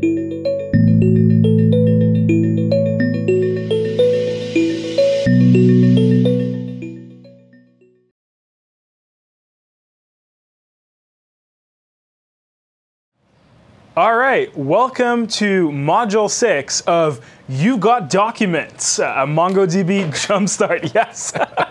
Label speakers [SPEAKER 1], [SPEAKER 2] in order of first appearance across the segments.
[SPEAKER 1] All right, welcome to Module 6 of You Got Documents, a MongoDB Jumpstart, yes.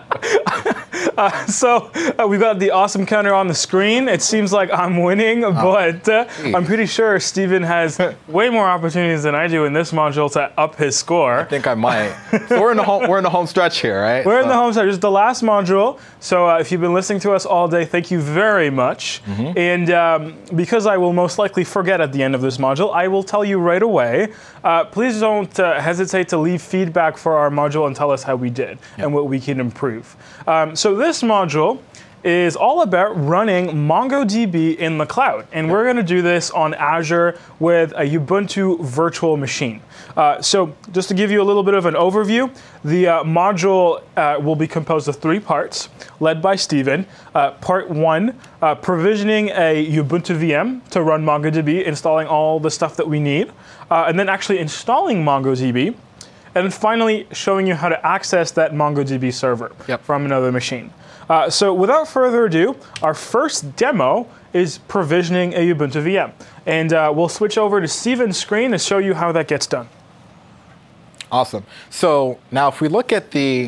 [SPEAKER 1] We've got the awesome counter on the screen. It seems like I'm winning, but I'm pretty sure Steven has way more opportunities than I do in this module to up his score.
[SPEAKER 2] I think I might. So we're in the home stretch here, right?
[SPEAKER 1] We're in the home stretch. This is the last module. So if you've been listening to us all day, thank you very much. And because I will most likely forget at the end of this module, I will tell you right away. Please don't hesitate to leave feedback for our module and tell us how we did and what we can improve. So this module is all about running MongoDB in the cloud. And we're going to do this on Azure with a Ubuntu virtual machine. So just to give you a little bit of an overview, the module will be composed of 3 parts, led by Steven. Part 1, provisioning a Ubuntu VM to run MongoDB, installing all the stuff that we need, and then actually installing MongoDB. And then finally, showing you how to access that MongoDB server from another machine. So without further ado, our first demo is provisioning a Ubuntu VM. And we'll switch over to Steven's screen to show you how that gets done.
[SPEAKER 2] Awesome. So now if we look at the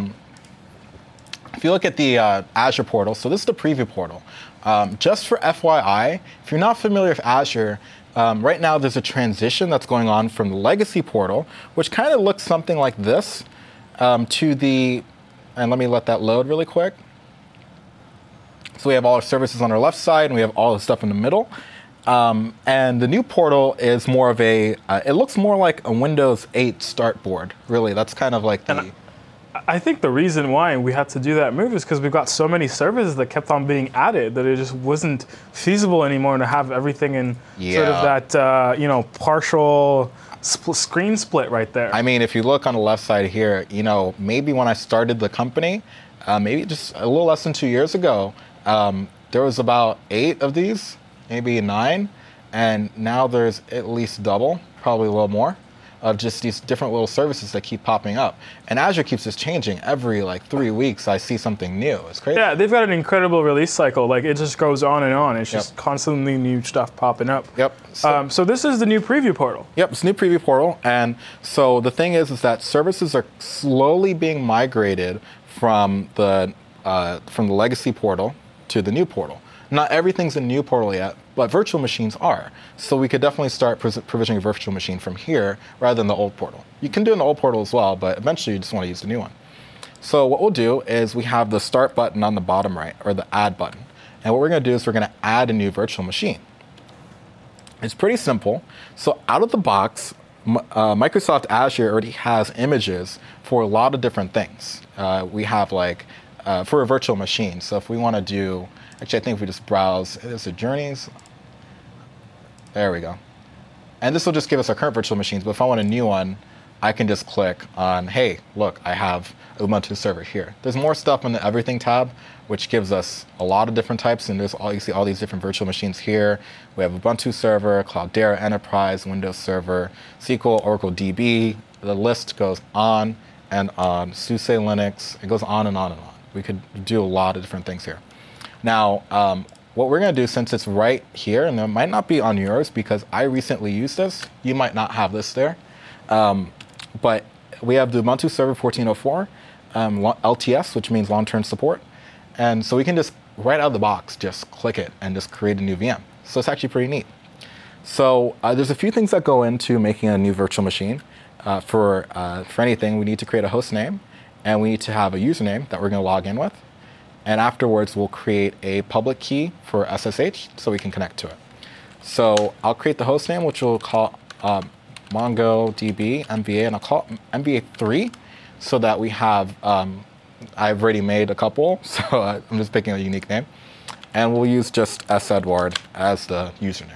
[SPEAKER 2] Azure portal, so this is the preview portal. Just for FYI, if you're not familiar with Azure, right now there's a transition that's going on from the legacy portal, which kind of looks something like this, to the, and let me let that load really quick. So we have all our services on our left side, and we have all the stuff in the middle. And the new portal is more of a, it looks more like a Windows 8 start board, really. That's kind of like the...
[SPEAKER 1] I think the reason why we had to do that move is because we've got so many services that kept on being added that it just wasn't feasible anymore to have everything in sort of that, partial screen split right there.
[SPEAKER 2] I mean, if you look on the left side here, maybe when I started the company, maybe just a little less than 2 years ago, there was about 8 of these, maybe 9, and now there's at least double, probably a little more, of just these different little services that keep popping up. And Azure keeps this changing. Every 3 weeks, I see something new. It's crazy.
[SPEAKER 1] Yeah, they've got an incredible release cycle. Like, it just goes on and on. It's just constantly new stuff popping up. So this is the new preview portal.
[SPEAKER 2] It's new preview portal. And so the thing is that services are slowly being migrated from the legacy portal to the new portal. Not everything's a new portal yet, but virtual machines are. So we could definitely start provisioning a virtual machine from here rather than the old portal. You can do it in the old portal as well, but eventually you just want to use the new one. So what we'll do is we have the start button on the bottom right, or the add button. And what we're going to do is we're going to add a new virtual machine. It's pretty simple. So out of the box, Microsoft Azure already has images for a lot of different things. We have for a virtual machine. So if we want to do, actually I think if we just browse, there's the journeys. There we go. And this will just give us our current virtual machines, but if I want a new one, I can just click on, hey, look, I have Ubuntu server here. There's more stuff in the Everything tab, which gives us a lot of different types, and you see all these different virtual machines here. We have Ubuntu server, Cloudera Enterprise, Windows Server, SQL, Oracle DB. The list goes on and on. SUSE Linux, it goes on and on and on. We could do a lot of different things here. Now, what we're going to do, since it's right here, and it might not be on yours because I recently used this, you might not have this there, but we have the Ubuntu Server 1404, LTS, which means long-term support, and so we can just, right out of the box, just click it and just create a new VM. So it's actually pretty neat. So there's a few things that go into making a new virtual machine. For anything, we need to create a host name, and we need to have a username that we're going to log in with. And afterwards, we'll create a public key for SSH so we can connect to it. So I'll create the host name, which we'll call MongoDB MVA, and I'll call it MVA3 so that we have, I've already made a couple, so I'm just picking a unique name. And we'll use just sedward as the username.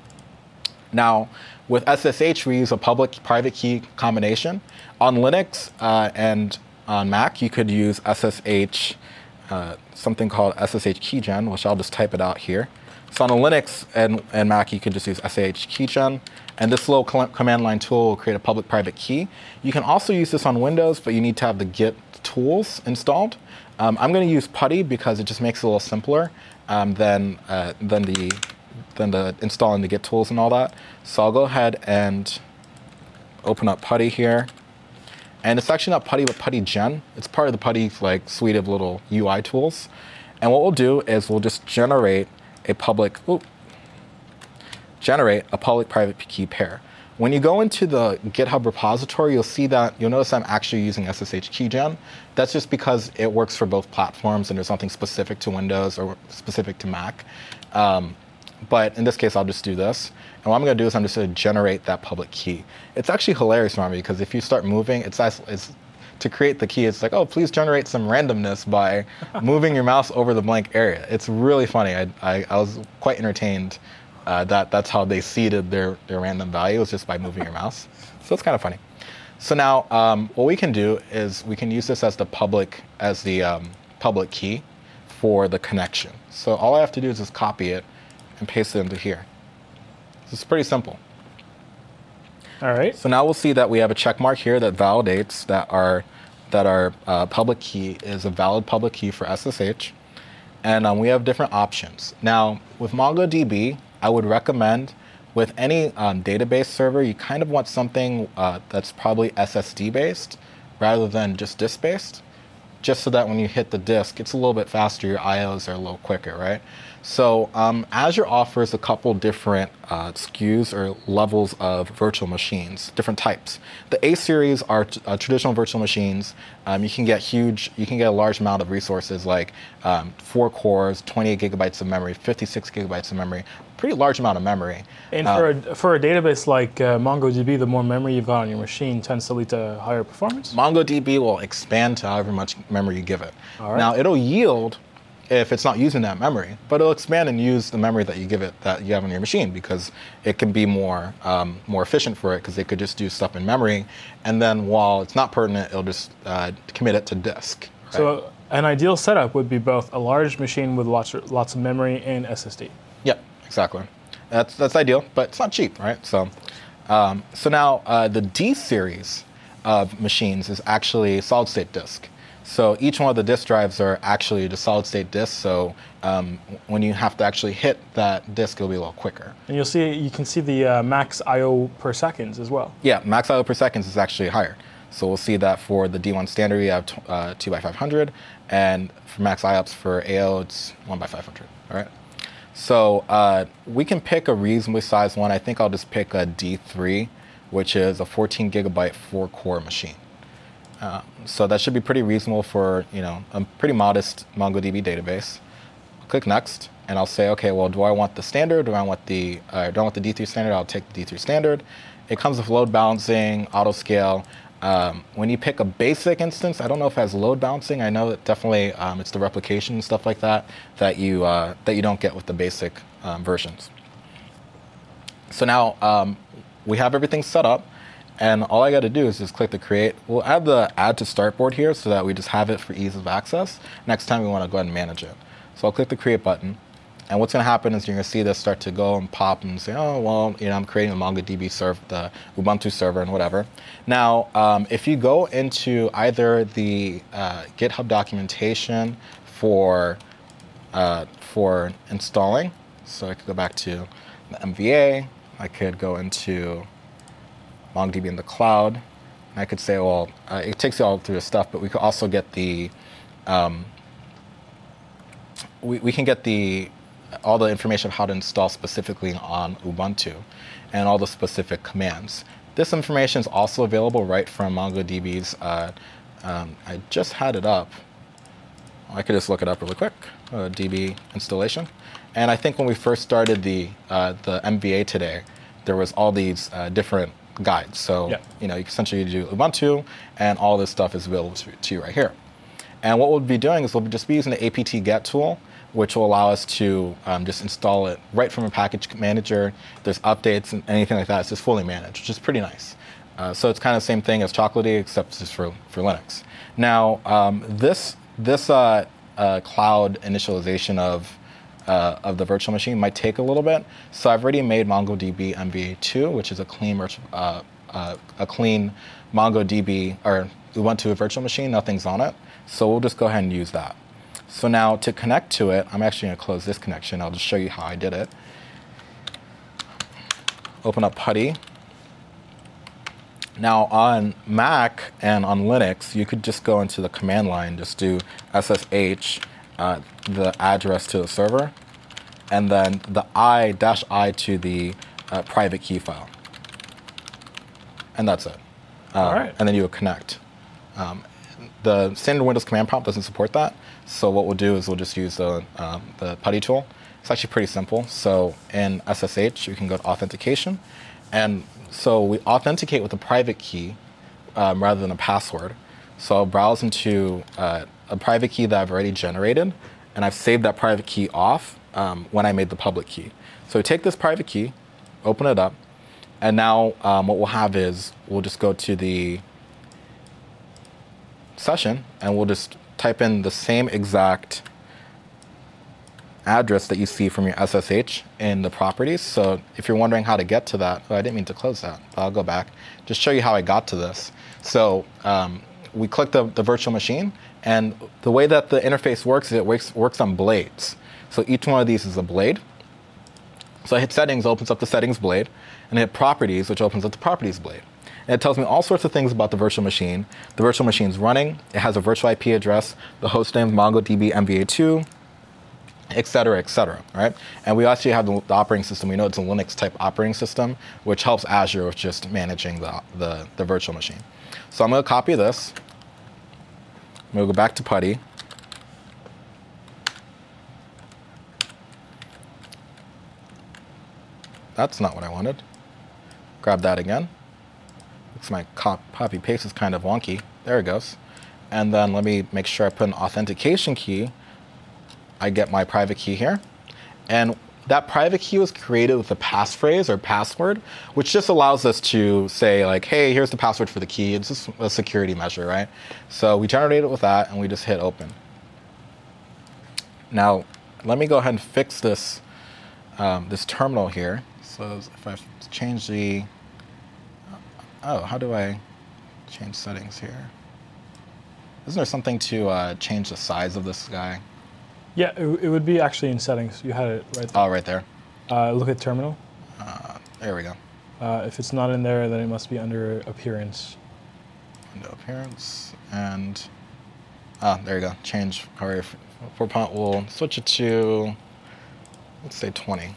[SPEAKER 2] Now, with SSH, we use a public-private key combination. On Linux and on Mac, you could use SSH, something called SSH keygen, which I'll just type it out here. So on a Linux and Mac, you can just use SSH keygen. And this little command line tool will create a public-private key. You can also use this on Windows, but you need to have the Git tools installed. I'm going to use PuTTY because it just makes it a little simpler than the installing the Git tools and all that. So I'll go ahead and open up PuTTY here. And it's actually not PuTTY, but PuTTyGen. It's part of the PuTTY suite of little UI tools. And what we'll do is we'll just generate a public-private key pair. When you go into the GitHub repository, you'll notice I'm actually using SSH keygen. That's just because it works for both platforms and there's something specific to Windows or specific to Mac. But in this case, I'll just do this. And what I'm going to do is I'm just going to generate that public key. It's actually hilarious for me because if you start moving, it's to create the key, it's like, oh, please generate some randomness by moving your mouse over the blank area. It's really funny. I was quite entertained that's how they seeded their random values, just by moving your mouse. So it's kind of funny. So now what we can do is we can use this as the public key for the connection. So all I have to do is just copy it and paste it into here. This is pretty simple.
[SPEAKER 1] All right.
[SPEAKER 2] So now we'll see that we have a check mark here that validates that our public key is a valid public key for SSH. And we have different options. Now, with MongoDB, I would recommend with any database server, you kind of want something that's probably SSD-based rather than just disk-based, just so that when you hit the disk, it's a little bit faster, your IOs are a little quicker, right? So Azure offers a couple different SKUs or levels of virtual machines, different types. The A series are traditional virtual machines. You can get a large amount of resources like 4 cores, 28 gigabytes of memory, 56 gigabytes of memory, pretty large amount of memory.
[SPEAKER 1] And for a database like MongoDB, the more memory you've got on your machine tends to lead to higher performance?
[SPEAKER 2] MongoDB will expand to however much memory you give it.
[SPEAKER 1] All right.
[SPEAKER 2] Now, it'll yield if it's not using that memory, but it'll expand and use the memory that you give it, that you have on your machine, because it can be more efficient for it, because it could just do stuff in memory, and then while it's not pertinent, it'll just commit it to disk. Right?
[SPEAKER 1] So an ideal setup would be both a large machine with lots of memory and SSD.
[SPEAKER 2] Yep, exactly. That's ideal, but it's not cheap, right? So now the D series of machines is actually solid state disk. So each one of the disk drives are actually the solid state disk. So when you have to actually hit that disk, it'll be a little quicker.
[SPEAKER 1] And you can see the max I/O per seconds as well.
[SPEAKER 2] Yeah, max I/O per seconds is actually higher. So we'll see that for the D1 standard, we have 2 by 500, and for max IOPS for AO, it's 1 by 500. All right. So we can pick a reasonably sized one. I think I'll just pick a D3, which is a 14 gigabyte 4-core machine. So that should be pretty reasonable for a pretty modest MongoDB database. I'll click next, and I'll say, okay, well, do I want the standard? Do I want the D3 standard? I'll take the D3 standard. It comes with load balancing, auto scale. When you pick a basic instance, I don't know if it has load balancing. I know that definitely it's the replication and stuff like that you don't get with the basic versions. So now we have everything set up. And all I got to do is just click the create. We'll add the add to start board here so that we just have it for ease of access. Next time we want to go ahead and manage it. So I'll click the create button. And what's going to happen is you're going to see this start to go and pop and say, oh, well, I'm creating a MongoDB server, the Ubuntu server and whatever. Now, if you go into either the GitHub documentation for installing, so I could go back to the MVA, I could go into MongoDB in the cloud. And I could say, well, it takes you all through the stuff, but we could also get the we can get all the information of how to install specifically on Ubuntu and all the specific commands. This information is also available right from MongoDB's. I just had it up. I could just look it up really quick. DB installation, and I think when we first started the MVA today, there was all these different guides. So you essentially do Ubuntu, and all this stuff is available to you right here. And what we'll be doing is we'll just be using the apt-get tool, which will allow us to just install it right from a package manager. There's updates and anything like that. It's just fully managed, which is pretty nice. So it's kind of the same thing as Chocolatey, except it's for Linux. Now, this cloud initialization of of the virtual machine might take a little bit. So I've already made MongoDB MVA2, which is a clean MongoDB or Ubuntu virtual machine. Nothing's on it. So we'll just go ahead and use that. So now to connect to it, I'm actually going to close this connection. I'll just show you how I did it. Open up PuTTY. Now on Mac and on Linux, you could just go into the command line, just do SSH, the address to the server, and then the I to the private key file. And that's it.
[SPEAKER 1] All right.
[SPEAKER 2] And then you would connect. The standard Windows command prompt doesn't support that. So what we'll do is we'll just use the PuTTY tool. It's actually pretty simple. So in SSH, you can go to authentication. And so we authenticate with a private key rather than a password. So I'll browse into a private key that I've already generated, and I've saved that private key off when I made the public key. So we take this private key, open it up, and now what we'll have is we'll just go to the session, and we'll just type in the same exact address that you see from your SSH in the properties. So if you're wondering how to get to that, I didn't mean to close that, but I'll go back, just show you how I got to this. So we click the virtual machine, and the way that the interface works is it works on blades. So each one of these is a blade. So I hit settings, opens up the settings blade, and I hit properties, which opens up the properties blade. And it tells me all sorts of things about the virtual machine. The virtual machine's running, it has a virtual IP address, the host name MongoDB MVA2, et cetera, right? And we actually have the operating system. We know it's a Linux type operating system, which helps Azure with just managing the virtual machine. So I'm going to copy this. I'm going to go back to PuTTY. That's not what I wanted. Grab that again. Looks like my copy paste is kind of wonky. There it goes. And then let me make sure I put an authentication key. I get my private key here. And that private key was created with a passphrase or password, which just allows us to say like, hey, here's the password for the key. It's just a security measure, right? So we generate it with that, and we just hit open. Now, let me go ahead and fix this, this terminal here. So if I change the, how do I change settings here? Isn't there something to change the size of this guy?
[SPEAKER 1] Yeah, it would be actually in settings. You had it right there.
[SPEAKER 2] Oh, right there.
[SPEAKER 1] Look at terminal.
[SPEAKER 2] There we go.
[SPEAKER 1] If it's not in there, then it must be under appearance.
[SPEAKER 2] Window appearance, and there you go. Change however, we'll switch it to, let's say 20.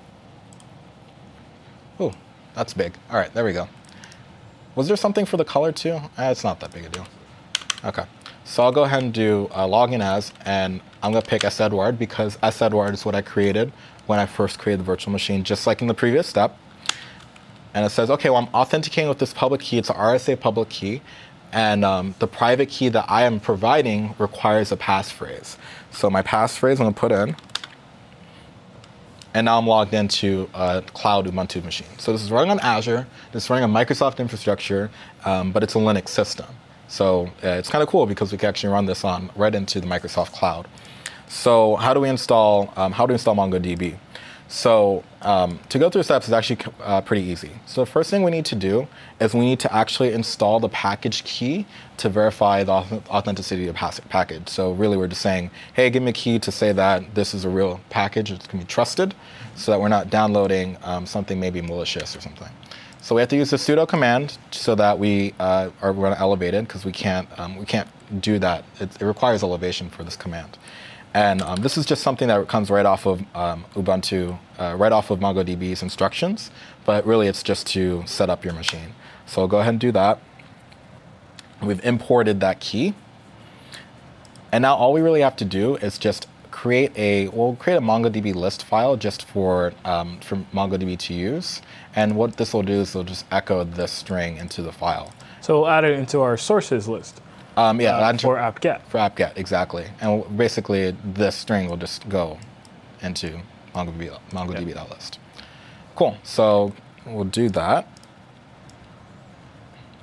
[SPEAKER 2] Oh, that's big. All right, there we go. Was there something for the color too? It's not that big a deal. Okay, so I'll go ahead and do login as, and I'm gonna pick sedward because sedward is what I created when I first created the virtual machine, just like in the previous step. And it says, okay, well, I'm authenticating with this public key. It's a RSA public key. And the private key that I am providing requires a passphrase. So my passphrase I'm gonna put in. And now I'm logged into a cloud Ubuntu machine. So this is running on Azure. This is running on Microsoft infrastructure, but it's a Linux system. So it's kind of cool because we can actually run this on right into the Microsoft cloud. So how do we install MongoDB? So to go through the steps is actually pretty easy. So the first thing we need to do is we need to actually install the package key to verify the authenticity of the package. So really we're just saying, hey, give me a key to say that this is a real package, it can be trusted, so that we're not downloading something maybe malicious or something. So we have to use the sudo command so that we are run elevated, because we can't do that. It requires elevation for this command. And this is just something that comes right off of Ubuntu, right off of MongoDB's instructions, but really it's just to set up your machine. So I'll go ahead and do that. We've imported that key. And now all we really have to do is just we'll create a MongoDB list file just for MongoDB to use. And what this will do is it'll just echo this string into the file.
[SPEAKER 1] So we'll add it into our sources list.
[SPEAKER 2] Yeah,
[SPEAKER 1] for apt-get.
[SPEAKER 2] For apt-get, exactly. And basically, this string will just go into MongoDB.list. Cool. So we'll do that.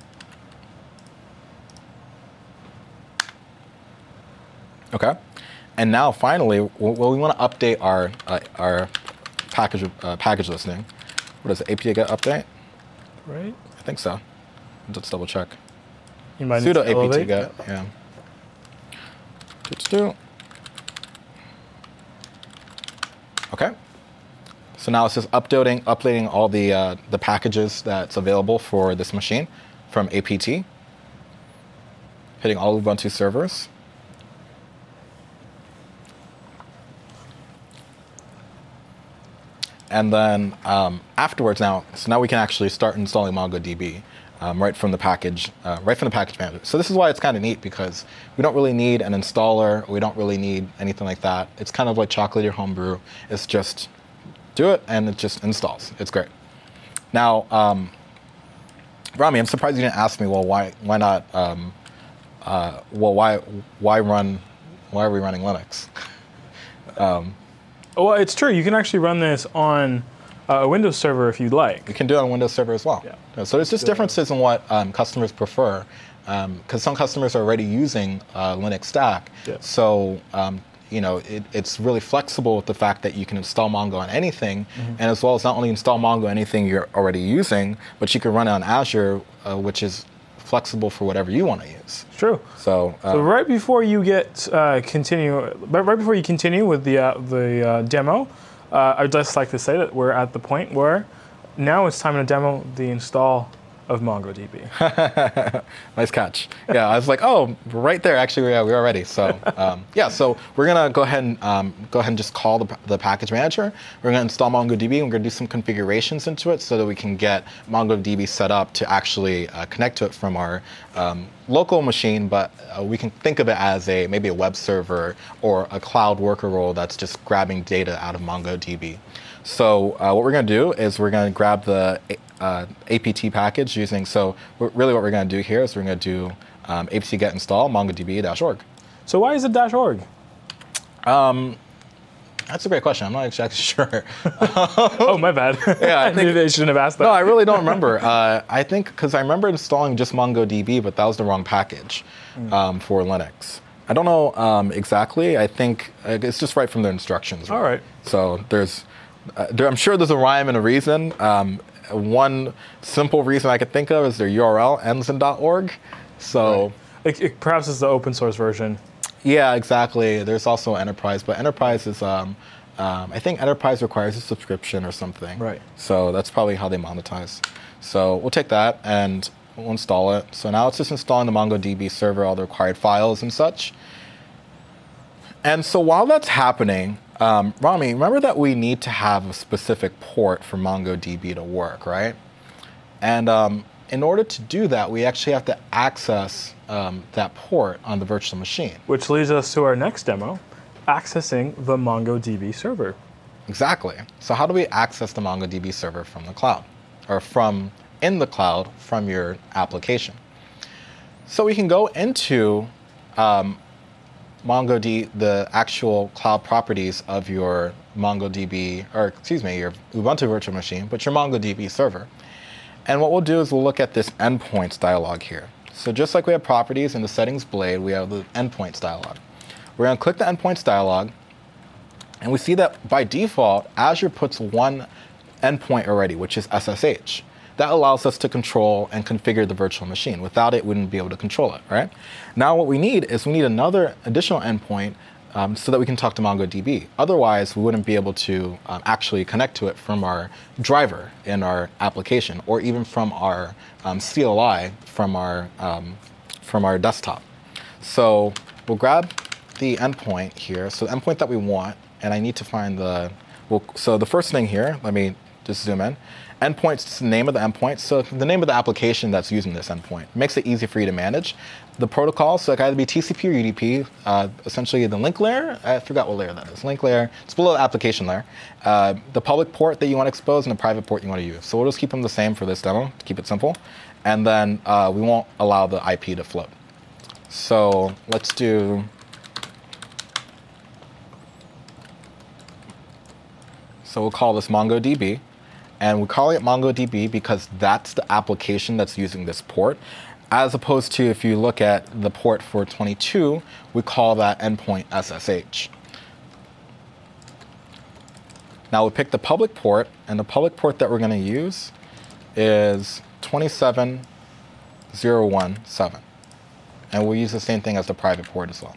[SPEAKER 2] Okay. And now finally, well, we want to update our package listing. What is it? apt get update?
[SPEAKER 1] Right.
[SPEAKER 2] I think so. Let's double check.
[SPEAKER 1] You might
[SPEAKER 2] Sudo
[SPEAKER 1] need to
[SPEAKER 2] apt
[SPEAKER 1] elevate.
[SPEAKER 2] get. Yeah. Do. Okay. So now it's just updating all the packages that's available for this machine from apt. Hitting all Ubuntu servers. And then afterwards now we can actually start installing MongoDB right from the package manager. So this is why it's kind of neat, because we don't really need an installer. We don't really need anything like that. It's kind of like Chocolate or Homebrew. It's just do it and it just installs. It's great. Now, Rami, I'm surprised you didn't ask me. Well, why not? Why are we running Linux?
[SPEAKER 1] Well, it's true. You can actually run this on a Windows server if you'd like.
[SPEAKER 2] You can do it on Windows Server as well.
[SPEAKER 1] Yeah.
[SPEAKER 2] So there's just differences in what customers prefer, because some customers are already using Linux stack.
[SPEAKER 1] Yeah.
[SPEAKER 2] So it's really flexible with the fact that you can install Mongo on anything, and as well as not only install Mongo on anything you're already using, but you can run it on Azure, which is flexible for whatever you want to use.
[SPEAKER 1] It's true.
[SPEAKER 2] So
[SPEAKER 1] right before you continue with the demo, I'd just like to say that we're at the point where now it's time to demo the install of MongoDB.
[SPEAKER 2] Nice catch. Yeah, I was like, oh, right there. Actually, we are ready. So so we're gonna go ahead and just call the package manager. We're gonna install MongoDB, and we're gonna do some configurations into it so that we can get MongoDB set up to actually connect to it from our local machine. But we can think of it as maybe a web server or a cloud worker role that's just grabbing data out of MongoDB. So what we're going to do is we're going to grab the apt package using, really what we're going to do here is we're going to do apt get install mongodb-org.
[SPEAKER 1] So why is it .org?
[SPEAKER 2] That's a great question. I'm not exactly sure.
[SPEAKER 1] Oh, my bad.
[SPEAKER 2] Yeah, I think
[SPEAKER 1] Maybe I shouldn't have asked that.
[SPEAKER 2] No, I really don't remember. I think because I remember installing just MongoDB, but that was the wrong package for Linux. I don't know exactly. I think it's just right from the instructions.
[SPEAKER 1] All right.
[SPEAKER 2] So I'm sure there's a rhyme and a reason. One simple reason I could think of is their URL ends in .org. So
[SPEAKER 1] perhaps it's the open source version.
[SPEAKER 2] Yeah, exactly. There's also Enterprise, but Enterprise is I think Enterprise requires a subscription or something.
[SPEAKER 1] Right.
[SPEAKER 2] So that's probably how they monetize. So we'll take that and we'll install it. So now it's just installing the MongoDB server, all the required files and such. And so while that's happening, Rami, remember that we need to have a specific port for MongoDB to work, right? And in order to do that, we actually have to access that port on the virtual machine.
[SPEAKER 1] Which leads us to our next demo, accessing the MongoDB server.
[SPEAKER 2] Exactly. So how do we access the MongoDB server from the cloud, or in the cloud from your application? So we can go into the actual cloud properties of your MongoDB, your Ubuntu virtual machine, but your MongoDB server. And what we'll do is we'll look at this endpoints dialog here. So just like we have properties in the settings blade, we have the endpoints dialog. We're going to click the endpoints dialog, and we see that by default, Azure puts one endpoint already, which is SSH. That allows us to control and configure the virtual machine. Without it, we wouldn't be able to control it, right? Now what we need another additional endpoint so that we can talk to MongoDB. Otherwise, we wouldn't be able to actually connect to it from our driver in our application, or even from our CLI from our desktop. So we'll grab the endpoint here. So the endpoint that we want, and I need to find so the first thing here, let me just zoom in. Endpoint's just the name of the endpoint. So the name of the application that's using this endpoint makes it easy for you to manage. The protocol, so it can either be TCP or UDP, essentially the link layer. I forgot what layer that is. Link layer, it's below the application layer. The public port that you want to expose and the private port you want to use. So we'll just keep them the same for this demo to keep it simple. And then we won't allow the IP to float. So let's do, so we'll call this MongoDB. And we call it MongoDB because that's the application that's using this port. As opposed to if you look at the port for 22, we call that endpoint SSH. Now we pick the public port, and the public port that we're going to use is 27017. And we'll use the same thing as the private port as well.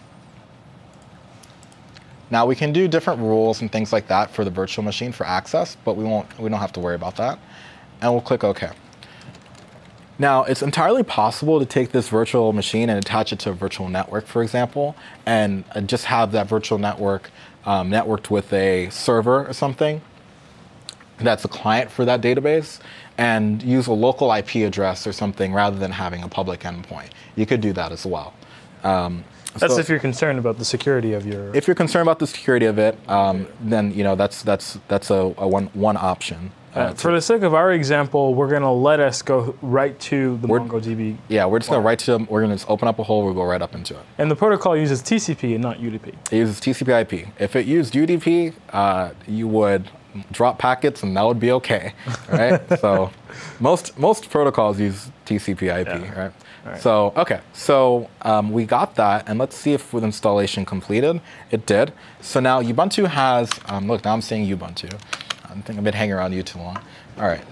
[SPEAKER 2] Now we can do different rules and things like that for the virtual machine for access, but we don't have to worry about that. And we'll click OK. Now, it's entirely possible to take this virtual machine and attach it to a virtual network, for example, and just have that virtual network networked with a server or something that's a client for that database, and use a local IP address or something rather than having a public endpoint. You could do that as well.
[SPEAKER 1] That's if you're concerned about the security of your...
[SPEAKER 2] If you're concerned about the security of it, then that's a one option.
[SPEAKER 1] For the sake of our example, we're going to let us go right to the MongoDB.
[SPEAKER 2] Yeah, we're just going to write to them. We're going to just open up a hole. We'll go right up into it.
[SPEAKER 1] And the protocol uses TCP and not UDP.
[SPEAKER 2] It uses TCP/IP. If it used UDP, you would drop packets, and that would be okay, right? So most protocols use TCP/IP, right? Right. So okay, so we got that, and let's see if with installation completed, it did. So now Ubuntu has look. Now I'm saying Ubuntu. I think I've been hanging around you too long. All right.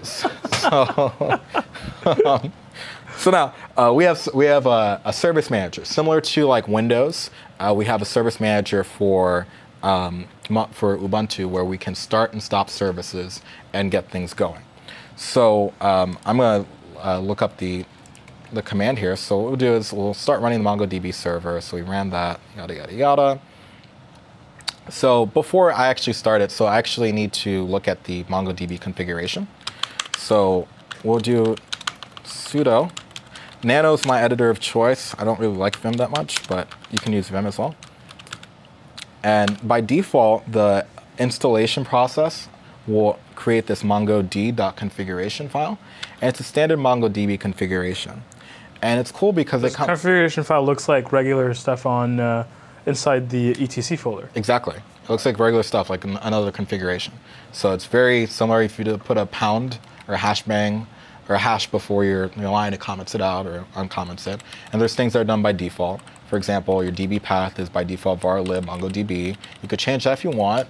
[SPEAKER 2] So now we have a service manager similar to like Windows. We have a service manager for Ubuntu where we can start and stop services and get things going. So I'm going to look up the command here. So what we'll do is we'll start running the MongoDB server. So we ran that, yada, yada, yada. So before I actually start it, I actually need to look at the MongoDB configuration. So we'll do sudo. Nano's my editor of choice. I don't really like Vim that much, but you can use Vim as well. And by default, the installation process will create this mongod.configuration file. And it's a standard MongoDB configuration. And it's cool because
[SPEAKER 1] this configuration file looks like regular stuff on inside the etc folder.
[SPEAKER 2] Exactly. It looks like regular stuff, like another configuration. So it's very similar if you put a pound or a hash bang or a hash before your line, it comments it out or uncomments it. And there's things that are done by default. For example, your DB path is by default var lib MongoDB. You could change that if you want.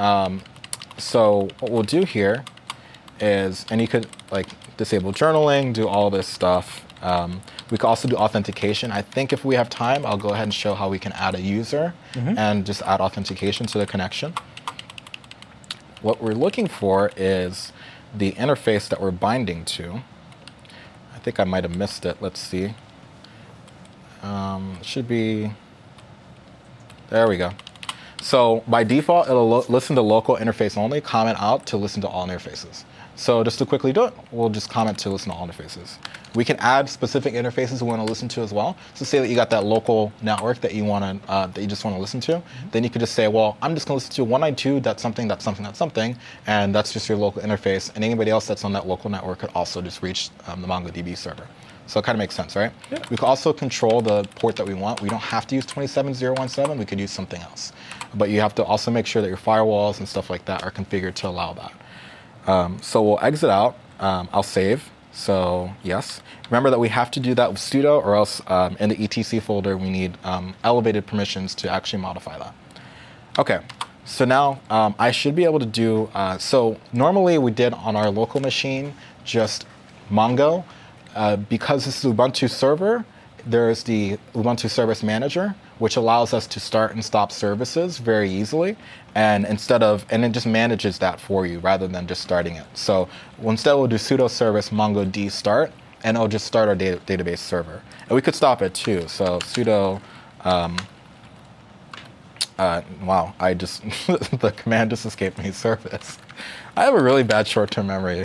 [SPEAKER 2] So what we'll do here is, and you could like disable journaling, do all this stuff. We could also do authentication. I think if we have time, I'll go ahead and show how we can add a user and just add authentication to the connection. What we're looking for is the interface that we're binding to. I think I might have missed it. Let's see. It should be, there we go. So by default, it'll listen to local interface only, comment out to listen to all interfaces. So just to quickly do it, we'll just comment to listen to all interfaces. We can add specific interfaces we want to listen to as well. So say that you got that local network that you want to, that you just want to listen to. Then you could just say, well, I'm just going to listen to 192.something.something.something, and that's just your local interface. And anybody else that's on that local network could also just reach the MongoDB server. So it kind of makes sense, right? Yeah. We can also control the port that we want. We don't have to use 27017. We could use something else. But you have to also make sure that your firewalls and stuff like that are configured to allow that. So we'll exit out. I'll save. So yes. Remember that we have to do that with sudo, or else in the etc folder we need elevated permissions to actually modify that. Okay. So now I should be able to do, so normally we did on our local machine just Mongo. Because this is Ubuntu server, there's the Ubuntu Service Manager, which allows us to start and stop services very easily. And it just manages that for you rather than just starting it. So instead we'll do sudo service mongod start, and it'll just start our database server. And we could stop it too. So sudo, wow, the command just escaped me, service. I have a really bad short-term memory.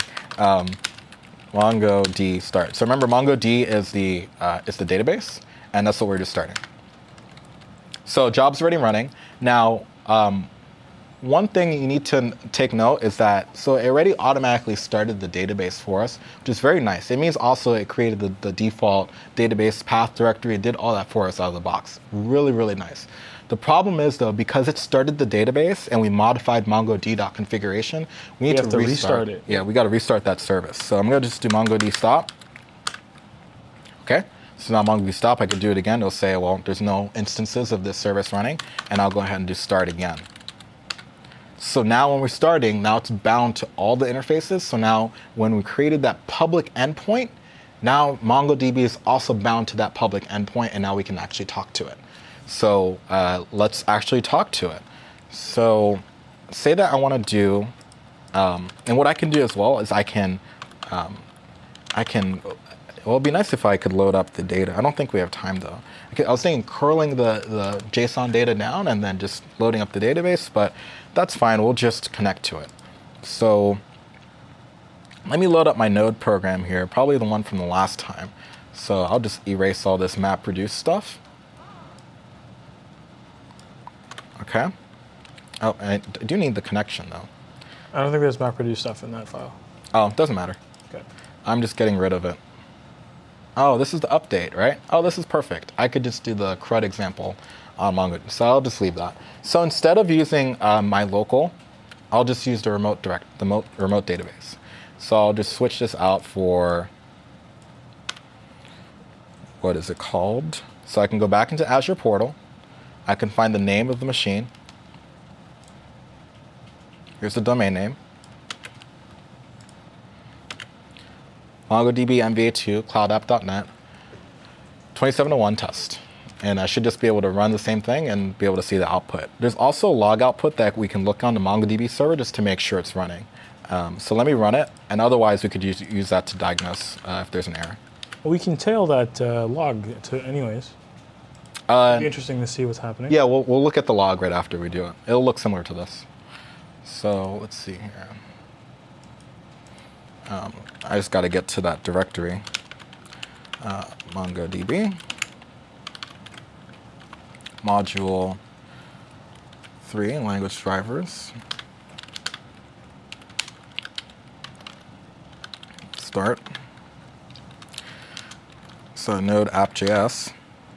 [SPEAKER 2] MongoD start. So remember, MongoD is the database, and that's what we're just starting. So job's already running. Now, one thing you need to take note is that, so it already automatically started the database for us, which is very nice. It means also it created the default database path directory. It did all that for us out of the box. Really, really nice. The problem is, though, because it started the database and we modified mongod.configuration, we need to restart
[SPEAKER 1] it.
[SPEAKER 2] Yeah, we got to restart that service. So I'm going to just do mongod stop. Okay, so now MongoDB stop, I could do it again. It'll say, well, there's no instances of this service running, and I'll go ahead and do start again. So now when we're starting, now it's bound to all the interfaces. So now when we created that public endpoint, now MongoDB is also bound to that public endpoint, and now we can actually talk to it. So let's actually talk to it. So say that I want to do, and what I can do as well is well, it'd be nice if I could load up the data. I don't think we have time though. I was thinking curling the JSON data down and then just loading up the database, but that's fine. We'll just connect to it. So let me load up my node program here, probably the one from the last time. So I'll just erase all this MapReduce stuff. Okay. Oh, I do need the connection though.
[SPEAKER 1] I don't think there's MapReduce stuff in that file.
[SPEAKER 2] Oh, it doesn't matter.
[SPEAKER 1] Okay.
[SPEAKER 2] I'm just getting rid of it. Oh, this is the update, right? Oh, this is perfect. I could just do the CRUD example on MongoDB, so I'll just leave that. So instead of using my local, I'll just use the remote database. So I'll just switch this out for, what is it called? So I can go back into Azure Portal. I can find the name of the machine. Here's the domain name. MongoDB MVA2 cloudapp.net 2701 test. And I should just be able to run the same thing and be able to see the output. There's also a log output that we can look on the MongoDB server just to make sure it's running. So let me run it, and otherwise we could use that to diagnose if there's an error.
[SPEAKER 1] Well, we can tail that log anyways. It'd be interesting to see what's happening.
[SPEAKER 2] Yeah, we'll look at the log right after we do it. It'll look similar to this. So let's see here. I just got to get to that directory. MongoDB. Module 3, language drivers. Start. So node app.js.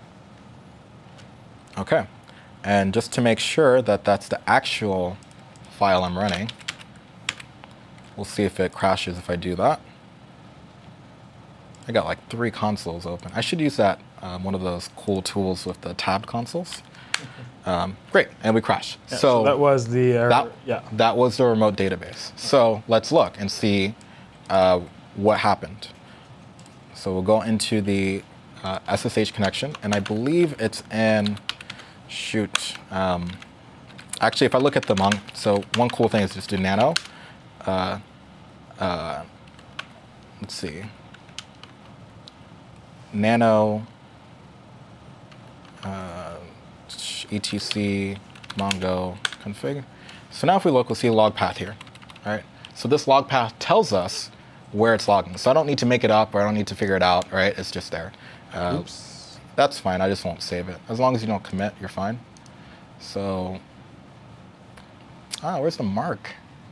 [SPEAKER 2] Okay. And just to make sure that that's the actual file I'm running, we'll see if it crashes if I do that. I got like 3 consoles open. I should use that, one of those cool tools with the tabbed consoles. Great, and we crash.
[SPEAKER 1] Yeah, so that was the error.
[SPEAKER 2] That was the remote database. So let's look and see what happened. So we'll go into the SSH connection, and I believe it's in, actually if I look at the so one cool thing is just do nano. Let's see. Nano etc mongo config. So now if we look, we'll see a log path here. All right. So this log path tells us where it's logging. So I don't need to make it up, or I don't need to figure it out. Right? It's just there.
[SPEAKER 1] Oops.
[SPEAKER 2] That's fine. I just won't save it. As long as you don't commit, you're fine. So, where's the mark?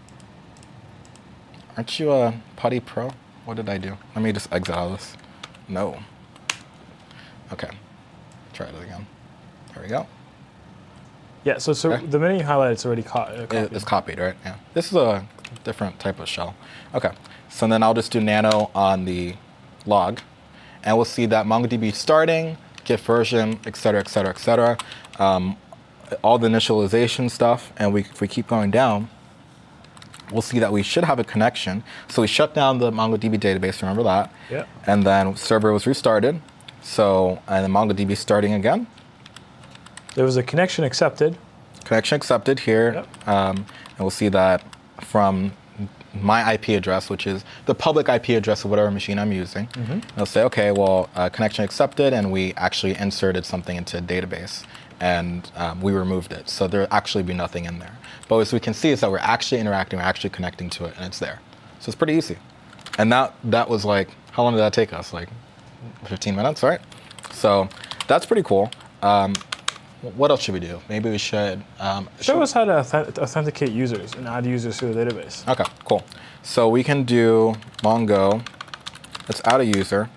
[SPEAKER 2] Aren't you a Putty Pro? What did I do? Let me just exit out of this. No. Okay. Try it again. There we go.
[SPEAKER 1] Yeah, so okay. The minute you highlight, it's already copied.
[SPEAKER 2] It's copied, right? Yeah. This is a different type of shell. Okay. So then I'll just do nano on the log, and we'll see that MongoDB starting, Git version, et cetera, et cetera, et cetera. All the initialization stuff, and if we keep going down, we'll see that we should have a connection. So we shut down the MongoDB database, remember that?
[SPEAKER 1] Yeah.
[SPEAKER 2] And then server was restarted. So, and then MongoDB starting again.
[SPEAKER 1] There was a connection accepted.
[SPEAKER 2] Connection accepted here. Yep. And we'll see that from my IP address, which is the public IP address of whatever machine I'm using. Mm-hmm. It'll say, okay, well, connection accepted, and we actually inserted something into a database, and we removed it. So there'll actually be nothing in there. But as we can see, is that we're actually interacting, we're actually connecting to it, and it's there. So it's pretty easy. And that was like, how long did that take us? Like 15 minutes, right? So that's pretty cool. What else should we do? Maybe we should...
[SPEAKER 1] show us how to authenticate users and add users to the database.
[SPEAKER 2] Okay, cool. So we can do Mongo. Let's add a user.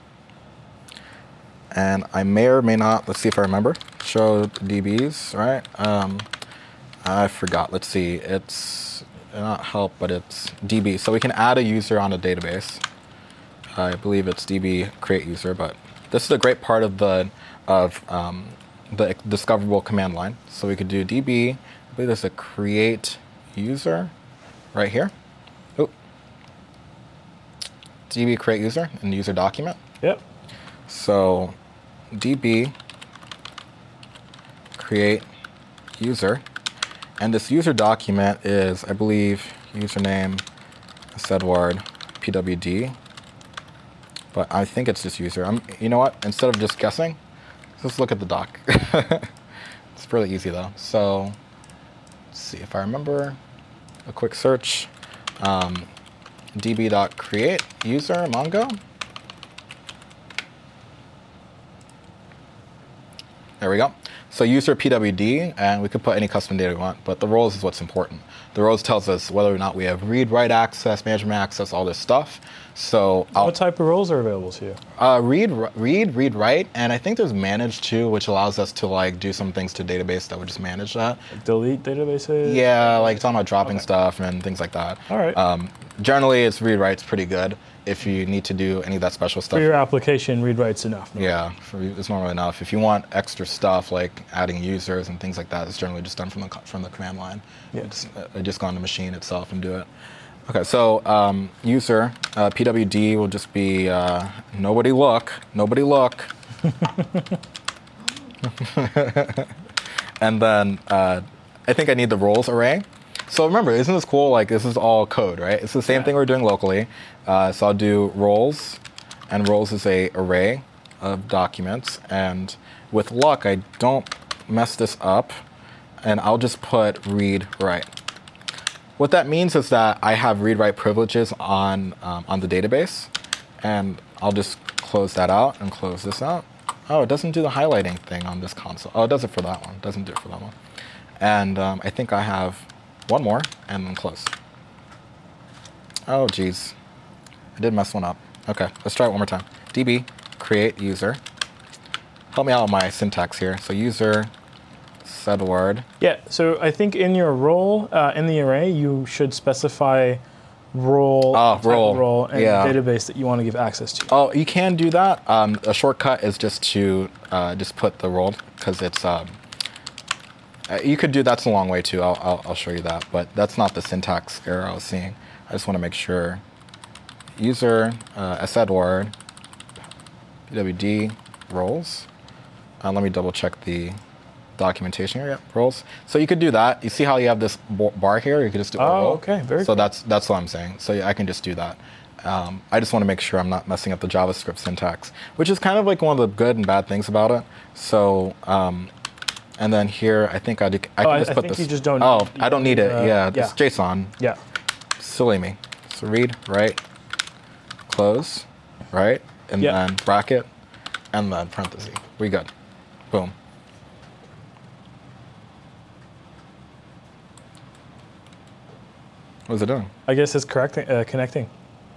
[SPEAKER 2] And I may or may not, let's see if I remember, show DBs, right? I forgot. Let's see. It's not help, but it's DB. So we can add a user on a database. I believe it's DB create user, but this is a great part of the discoverable command line. So we could do db, I believe there's a create user right here. Oh, db create user in the user document.
[SPEAKER 1] Yep.
[SPEAKER 2] So db create user, and this user document is, I believe, username Sedward pwd, but I think it's just user. You know what? Instead of just guessing, let's look at the doc. It's really easy though. So let's see if I remember. A quick search. db.create user Mongo. There we go. So user pwd, and we could put any custom data we want, but the roles is what's important. The roles tells us whether or not we have read-write access, management access, all this stuff. So
[SPEAKER 1] what type of roles are available to you?
[SPEAKER 2] Read-write, and I think there's manage too, which allows us to like do some things to database that would just manage that.
[SPEAKER 1] Like delete databases?
[SPEAKER 2] Yeah, like talking about dropping stuff and things like that.
[SPEAKER 1] All right.
[SPEAKER 2] Generally, read-write's pretty good. If you need to do any of that special stuff.
[SPEAKER 1] For your application, read-write's enough. No?
[SPEAKER 2] Yeah, it's normally enough. If you want extra stuff like adding users and things like that, it's generally just done from the command line.
[SPEAKER 1] Yeah.
[SPEAKER 2] Just go on the machine itself and do it. Okay, so user pwd will just be nobody look. And then I think I need the roles array. So remember, isn't this cool? Like this is all code, right? It's the same thing we're doing locally. So I'll do roles, and roles is a array of documents. And with luck, I don't mess this up, and I'll just put read write. What that means is that I have read write privileges on the database, and I'll just close that out and close this out. Oh, it doesn't do the highlighting thing on this console. Oh, it does it for that one. It doesn't do it for that one. And I think I have one more, and then close. Oh, geez. I did mess one up. Okay, let's try it one more time. db create user. Help me out with my syntax here. So user Sedward.
[SPEAKER 1] Yeah, so I think in your role, in the array, you should specify role, role and database that you want to give access to.
[SPEAKER 2] Oh, you can do that. A shortcut is just to just put the role, because it's you could do that's a long way too. I'll show you that, but that's not the syntax error I was seeing. I just want to make sure. User Sedward pwd roles. Let me double check the documentation here. Yep, roles. So you could do that. You see how you have this bar here? You could just do a role.
[SPEAKER 1] Okay, very
[SPEAKER 2] So
[SPEAKER 1] cool.
[SPEAKER 2] that's what I'm saying. So yeah, I can just do that. I just want to make sure I'm not messing up the JavaScript syntax, which is kind of like one of the good and bad things about it. So. And then here, I think I can just put this.
[SPEAKER 1] You just don't.
[SPEAKER 2] Oh, I don't need it. Yeah, it's JSON.
[SPEAKER 1] Yeah.
[SPEAKER 2] Silly me. So read, write, close, right, and then bracket, and then parenthesis. We good. Boom. What is it doing?
[SPEAKER 1] I guess it's connecting.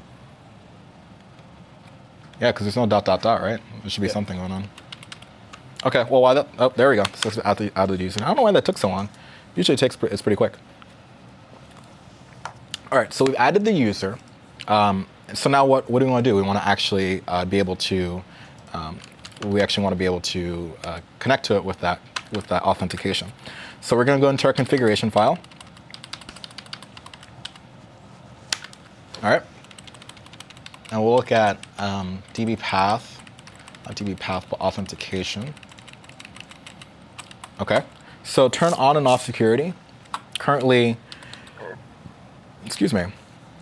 [SPEAKER 2] Yeah, because there's no ... right? There should be something going on. Okay, well, why that? Oh, there we go. So let's add the user. I don't know why that took so long. Usually it's pretty quick. All right, so we've added the user. So now what do we want to do? We want to actually be able to. We actually want to be able to connect to it with that authentication. So we're going to go into our configuration file. All right, and we'll look at db path, not db path, but authentication. Okay, so turn on and off security. Currently, excuse me.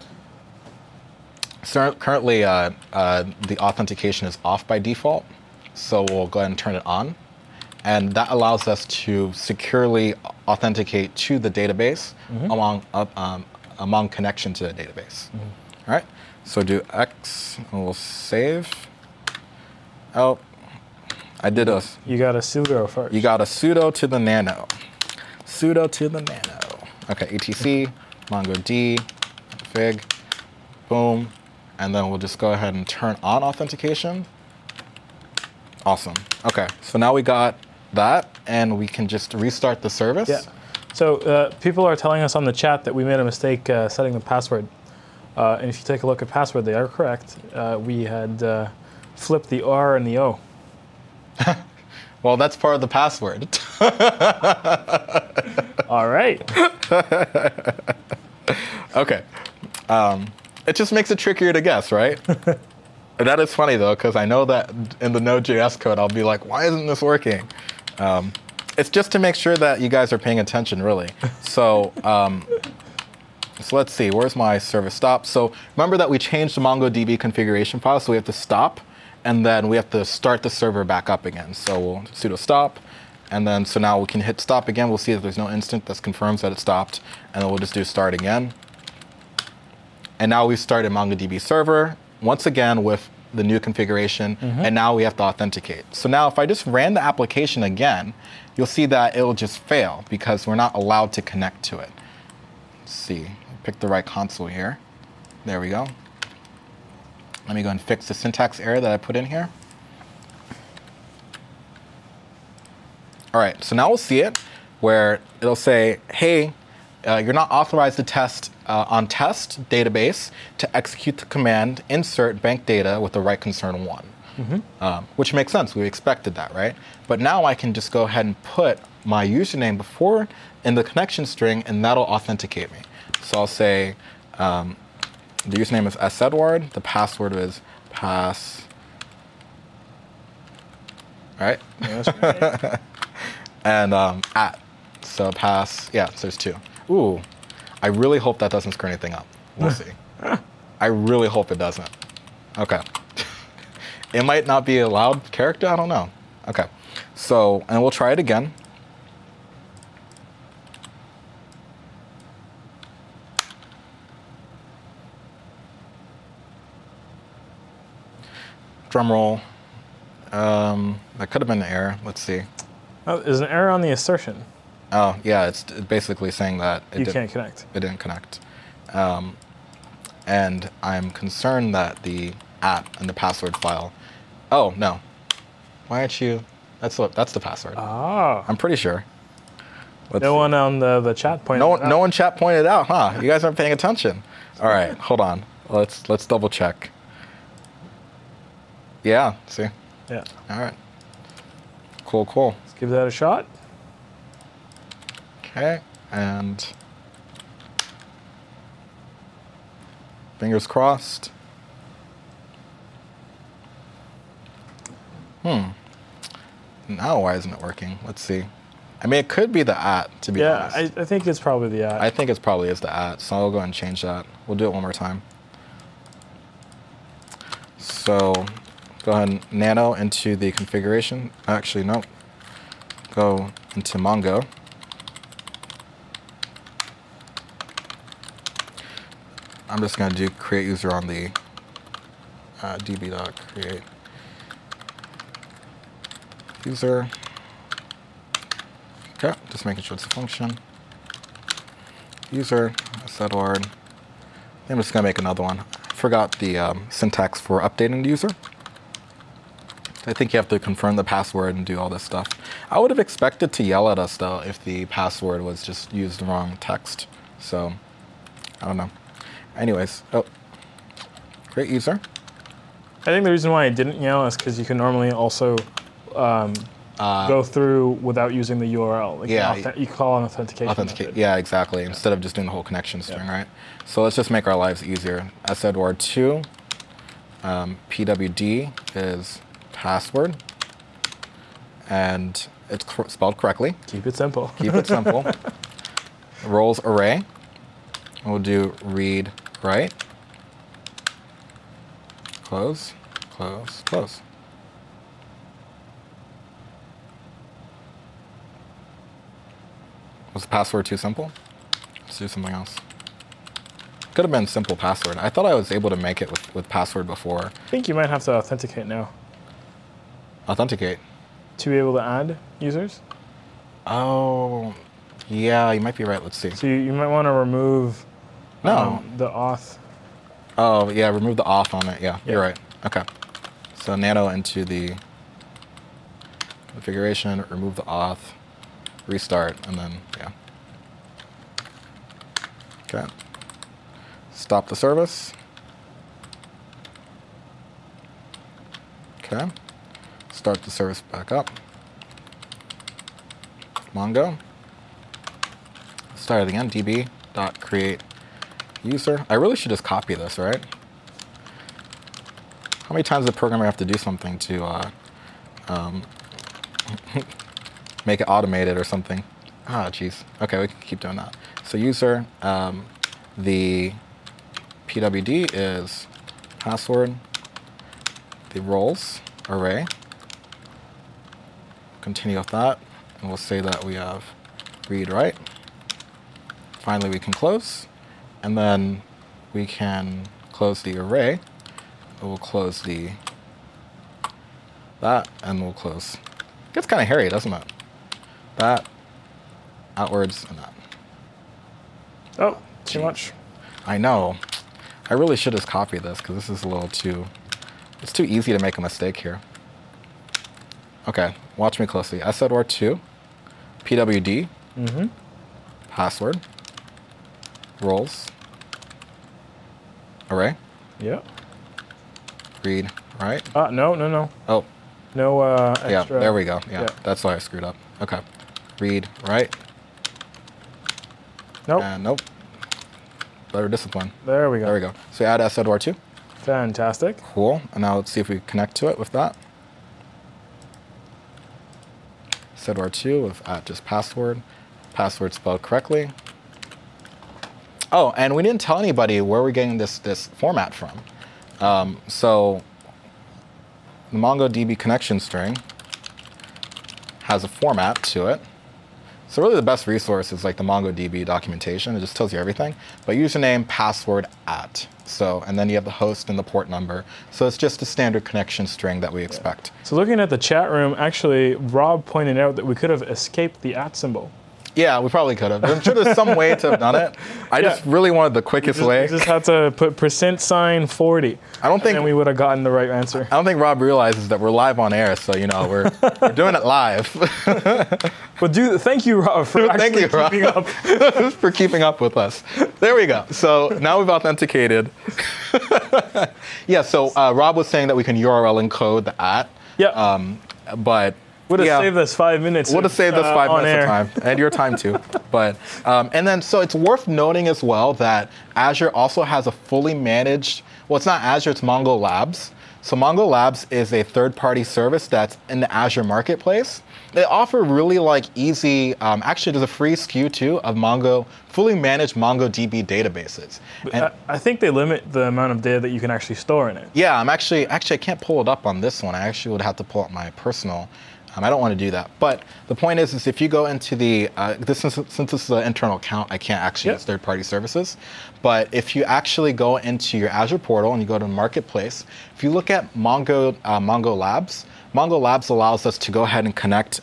[SPEAKER 2] So currently, the authentication is off by default. So we'll go ahead and turn it on, and that allows us to securely authenticate to the database among connection to the database. All right. So do X, and we'll save. Oh. I did a.
[SPEAKER 1] You got a sudo first.
[SPEAKER 2] You got a sudo to the nano. Sudo to the nano. Okay, etc, mongod, config, boom, and then we'll just go ahead and turn on authentication. Awesome. Okay, so now we got that, and we can just restart the service.
[SPEAKER 1] Yeah. So people are telling us on the chat that we made a mistake setting the password. And if you take a look at password, they are correct. We had flip the R and the O.
[SPEAKER 2] Well, that's part of the password.
[SPEAKER 1] All right.
[SPEAKER 2] Okay. It just makes it trickier to guess, right? That is funny, though, because I know that in the Node.js code, I'll be like, why isn't this working? It's just to make sure that you guys are paying attention, really. So, so let's see, where's my service stop? So remember that we changed the MongoDB configuration file, so we have to stop, and then we have to start the server back up again. So we'll sudo stop, and then so now we can hit stop again. We'll see that there's no instant that confirms that it stopped, and then we'll just do start again. And now we've started MongoDB server, once again with the new configuration, and now we have to authenticate. So now if I just ran the application again, you'll see that it'll just fail because we're not allowed to connect to it. Let's see, pick the right console here. There we go. Let me go and fix the syntax error that I put in here. All right, so now we'll see it where it'll say, hey, you're not authorized to test on test database to execute the command insert bank data with the right concern 1, which makes sense. We expected that, right? But now I can just go ahead and put my username before in the connection string, and that'll authenticate me. So I'll say the username is sedward, the password is pass. Right?
[SPEAKER 1] Yeah, that's right.
[SPEAKER 2] And at. So pass, yeah, so there's 2. Ooh, I really hope that doesn't screw anything up. We'll see. I really hope it doesn't. Okay. It might not be a loud character, I don't know. Okay, so, and we'll try it again. Drum roll. That could have been an error. Let's see.
[SPEAKER 1] Oh, there's an error on the assertion.
[SPEAKER 2] Oh, yeah, it's basically saying that
[SPEAKER 1] You can't connect.
[SPEAKER 2] It didn't connect. And I'm concerned that the @ and the password file. Oh, no. Why aren't you? That's the password.
[SPEAKER 1] Ah.
[SPEAKER 2] I'm pretty sure. Let's
[SPEAKER 1] No
[SPEAKER 2] see.
[SPEAKER 1] one on the chat pointed
[SPEAKER 2] No,
[SPEAKER 1] it out.
[SPEAKER 2] no one chat pointed it out, huh? You guys aren't paying attention. All right, hold on. Let's double check. Yeah, see?
[SPEAKER 1] Yeah.
[SPEAKER 2] All right. Cool, cool.
[SPEAKER 1] Let's give that a shot.
[SPEAKER 2] Okay, and fingers crossed. Now why isn't it working? Let's see. I mean, it could be the @ to be
[SPEAKER 1] Yeah,
[SPEAKER 2] honest.
[SPEAKER 1] I think it's probably the @
[SPEAKER 2] I think it's probably is the @ so I'll go ahead and change that. We'll do it one more time. So go ahead and nano into the configuration. Actually, no. Go into Mongo. I'm just going to do create user on the db.create user. Okay, just making sure it's a function. User, sedward. I'm just going to make another one. I forgot the syntax for updating the user. I think you have to confirm the password and do all this stuff. I would have expected to yell at us, though, if the password was just used the wrong text. So, I don't know. Anyways, oh, create user.
[SPEAKER 1] I think the reason why I didn't yell is because you can normally also go through without using the URL. Like
[SPEAKER 2] Yeah.
[SPEAKER 1] you call an authentication.
[SPEAKER 2] Authenticate.
[SPEAKER 1] method.
[SPEAKER 2] Yeah, exactly. Instead of just doing the whole connection string, right? So let's just make our lives easier. sedward2, pwd is password, and it's spelled correctly.
[SPEAKER 1] Keep it simple.
[SPEAKER 2] Keep it simple. Roles array. We'll do read write. Close, close, close. Was the password too simple? Let's do something else. Could have been simple password. I thought I was able to make it with password before.
[SPEAKER 1] I think you might have to authenticate now
[SPEAKER 2] Authenticate.
[SPEAKER 1] to be able to add users.
[SPEAKER 2] Oh, yeah, you might be right. Let's see.
[SPEAKER 1] So you might want to remove
[SPEAKER 2] No.
[SPEAKER 1] the auth.
[SPEAKER 2] Oh, yeah, remove the auth on it. Yeah,
[SPEAKER 1] Yeah.
[SPEAKER 2] you're right. Okay. So nano into the configuration, remove the auth, restart, and then, yeah. Okay. Stop the service. Okay. Start the service back up. Mongo. Start it again. db.create user. I really should just copy this, right? How many times does the programmer have to do something to make it automated or something? Ah, geez. Okay, we can keep doing that. So user, the PWD is password, the roles array. Continue with that, and we'll say that we have read write. Finally, we can close, and then we can close the array. We'll close that, and we'll close. It gets kind of hairy, doesn't it? That, outwards, and that.
[SPEAKER 1] Oh, too much.
[SPEAKER 2] I know. I really should just copy this because this is a little too. It's too easy to make a mistake here. Okay, watch me closely. SEdwar2, PWD, password, roles, array.
[SPEAKER 1] Yeah.
[SPEAKER 2] Read, right?
[SPEAKER 1] No.
[SPEAKER 2] Oh.
[SPEAKER 1] No extra.
[SPEAKER 2] Yeah, there we go. Yeah, that's why I screwed up. Okay. Read, right?
[SPEAKER 1] Nope.
[SPEAKER 2] And nope. Better discipline.
[SPEAKER 1] There we go.
[SPEAKER 2] There we go. So add SEdwar2.
[SPEAKER 1] Fantastic.
[SPEAKER 2] Cool. And now let's see if we connect to it with that. SEdwar2 with just password. Password spelled correctly. Oh, and we didn't tell anybody where we're getting this format from. So the MongoDB connection string has a format to it. So really the best resource is like the MongoDB documentation. It just tells you everything. But username, password, @ So, and then you have the host and the port number. So it's just a standard connection string that we expect.
[SPEAKER 1] So looking at the chat room, actually, Rob pointed out that we could have escaped the @ symbol.
[SPEAKER 2] Yeah, we probably could have. I'm sure there's some way to have done it. I just really wanted the quickest way.
[SPEAKER 1] We just had to put %40.
[SPEAKER 2] I don't think
[SPEAKER 1] and we would have gotten the right answer.
[SPEAKER 2] I don't think Rob realizes that we're live on air, so we're doing it live.
[SPEAKER 1] But thank you, Rob, for actually keeping up.
[SPEAKER 2] For keeping up with us. There we go. So now we've authenticated. Yeah. So Rob was saying that we can URL encode the @
[SPEAKER 1] Yeah.
[SPEAKER 2] But
[SPEAKER 1] would have saved us 5 minutes.
[SPEAKER 2] Would have saved us 5 minutes of time, and your time too. But and then so it's worth noting as well that Azure also has a fully managed. Well, it's not Azure, it's Mongo Labs. So Mongo Labs is a third-party service that's in the Azure Marketplace. They offer really easy. Actually, there's a free SKU too of fully managed MongoDB databases.
[SPEAKER 1] And I think they limit the amount of data that you can actually store in it.
[SPEAKER 2] Yeah, actually I can't pull it up on this one. I actually would have to pull up my personal. I don't want to do that. But the point is if you go into since this is an internal account, I can't actually use third-party services. But if you actually go into your Azure portal and you go to the Marketplace, if you look at Mongo Labs, Mongo Labs allows us to go ahead and connect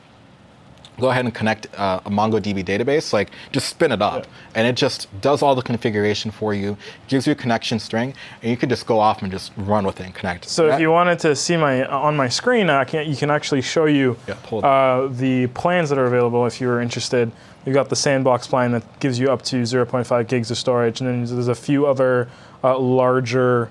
[SPEAKER 2] a MongoDB database, just spin it up, and it just does all the configuration for you, gives you a connection string, and you can just go off and just run with it and connect.
[SPEAKER 1] So if you wanted to see on my screen, you can actually show you the plans that are available if you're interested. You've got the Sandbox plan that gives you up to 0.5 gigs of storage, and then there's a few other larger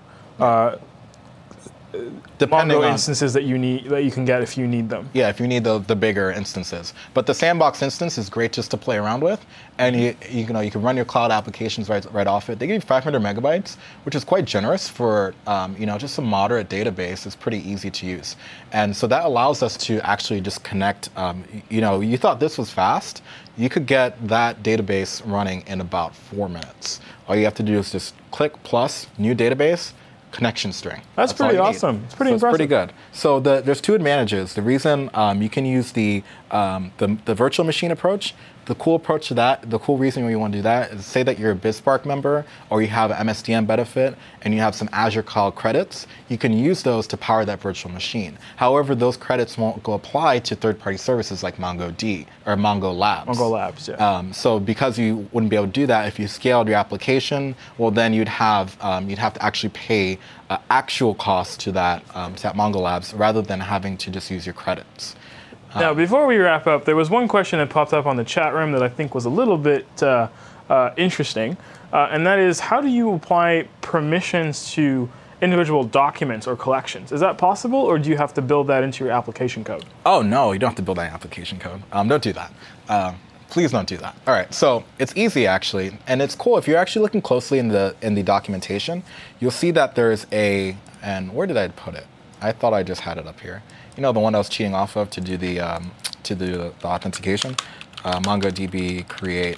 [SPEAKER 1] Mongo instances that you can get if you need them.
[SPEAKER 2] Yeah, if you need the bigger instances. But the Sandbox instance is great just to play around with, and you can run your cloud applications right off it. They give you 500 megabytes, which is quite generous for just a moderate database. It's pretty easy to use, and so that allows us to actually just connect. You thought this was fast. You could get that database running in about 4 minutes. All you have to do is just click plus new database. Connection string.
[SPEAKER 1] That's pretty awesome. It's pretty impressive.
[SPEAKER 2] It's pretty good. So there's 2 advantages. The reason you can use the virtual machine approach. The cool approach to that, the cool reason why you want to do that is say that you're a BizSpark member or you have an MSDN benefit and you have some Azure Cloud credits, you can use those to power that virtual machine. However, those credits won't go apply to third-party services like MongoD or Mongo Labs.
[SPEAKER 1] Mongo Labs, yeah.
[SPEAKER 2] So because you wouldn't be able to do that, if you scaled your application, well then you'd have to actually pay actual costs to that Mongo Labs rather than having to just use your credits.
[SPEAKER 1] Now, before we wrap up, there was one question that popped up on the chat room that I think was a little bit interesting, and that is, how do you apply permissions to individual documents or collections. Is that possible, or do you have to build that into your application code?
[SPEAKER 2] Oh, no, you don't have to build that application code. Don't do that. Please don't do that. All right, so it's easy actually, and it's cool. If you're actually looking closely in the documentation, you'll see that there's and where did I put it? I thought I just had it up here. You know, the one I was cheating off of to do the authentication. MongoDB create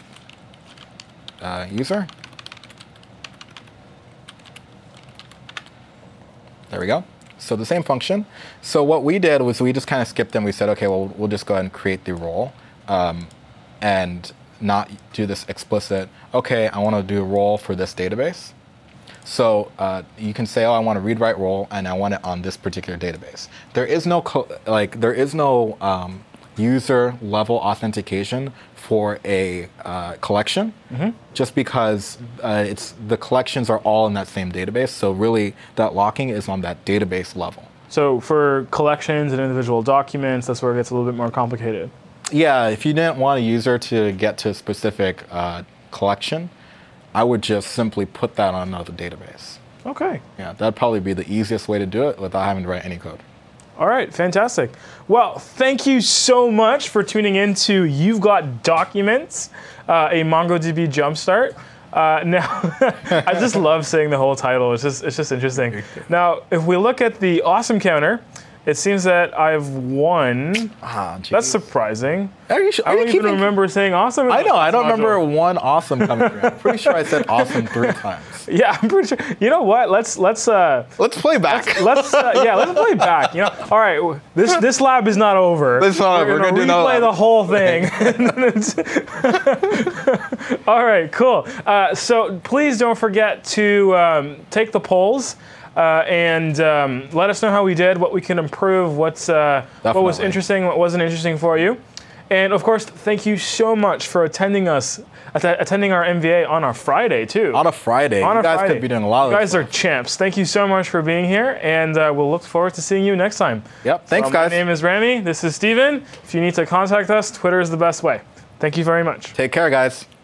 [SPEAKER 2] user. There we go. So the same function. So what we did was we just kind of skipped them. We said, okay, well, we'll just go ahead and create the role and not do this explicit, okay, I want to do a role for this database. So you can say, oh, I want to read-write role, and I want it on this particular database. There is no user-level authentication for a collection, just because the collections are all in that same database. So really, that locking is on that database level.
[SPEAKER 1] So for collections and individual documents, that's where it gets a little bit more complicated.
[SPEAKER 2] Yeah, if you didn't want a user to get to a specific collection, I would just simply put that on another database.
[SPEAKER 1] Okay.
[SPEAKER 2] Yeah, that'd probably be the easiest way to do it without having to write any code.
[SPEAKER 1] All right, fantastic. Well, thank you so much for tuning in to You've Got Documents, a MongoDB jumpstart. Now, I just love saying the whole title. It's just interesting. Now, if we look at the awesome counter, it seems that I've won. That's surprising. I don't even remember saying awesome.
[SPEAKER 2] I know. I don't remember one awesome coming through. I'm pretty sure I said awesome 3 times.
[SPEAKER 1] Yeah, I'm pretty sure. You know what? Let's
[SPEAKER 2] play back.
[SPEAKER 1] Let's play back. You know, all right. This lab is not over.
[SPEAKER 2] It's not over.
[SPEAKER 1] We're gonna replay the whole thing. All right, cool. So please don't forget to take the polls. And let us know how we did, what we can improve, what was interesting, what wasn't interesting for you. And of course, thank you so much for attending our MVA on a Friday too.
[SPEAKER 2] On a Friday. You guys could be doing a lot of
[SPEAKER 1] You guys are champs. Thank you so much for being here, and we'll look forward to seeing you next time.
[SPEAKER 2] Yep, thanks guys.
[SPEAKER 1] My name is Rami, this is Steven. If you need to contact us, Twitter is the best way. Thank you very much.
[SPEAKER 2] Take care, guys.